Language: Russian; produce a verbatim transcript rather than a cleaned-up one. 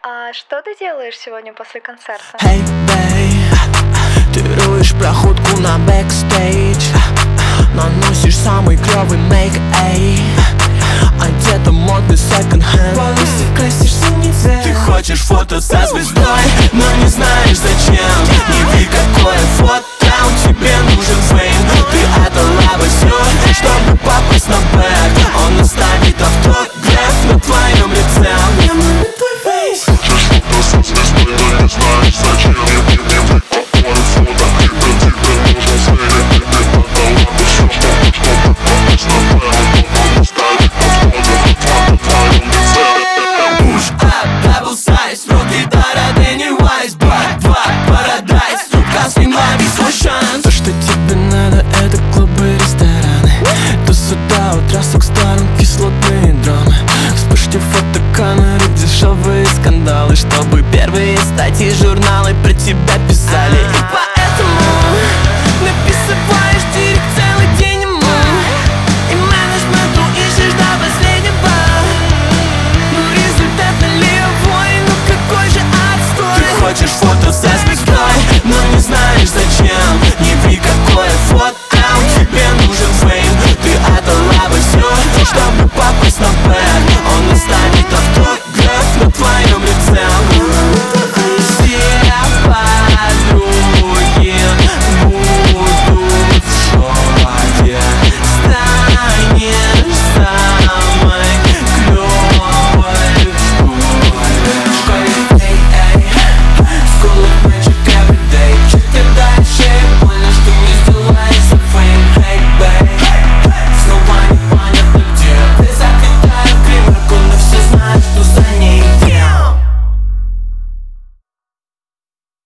А что ты делаешь сегодня после концерта? Hey, babe, ты руешь проходку на бэкстейдж, наносишь самый клёвый мейк, эй, одета модный секонд-хенд. Волосы красишь синий цвет. Ты хочешь фото со звездой, но не знаешь зачем. Не ви какое фото, тебе нужен фейм. Ты отдала бы всё, чтобы попасть на бэк. Он оставит автограф на твоем лице. Мне нужен твой фейс. Хочешь фото со звездой, но не знаешь зачем. Не ви какое фото, тебе нужен фейм. Ты отдала бы всё, чтобы попасть на бэк. Он оставит автограф на твоем лице. Push up, double size, руки до Родени Wise, Black, Black, Paradise, рука сняла весь свой шанс. То, что тебе надо, это клубы, рестораны. То сюда от разных сторон кислотные драмы. Вспышьте фотокамеры, дешевые скандалы, чтобы первые статьи журналы про тебя писали. И поэтому написываешь директ целый день ему. И менеджменту ищешь до последнего. Ну результат нулевой, ну какой же отстой. Ты хочешь фото со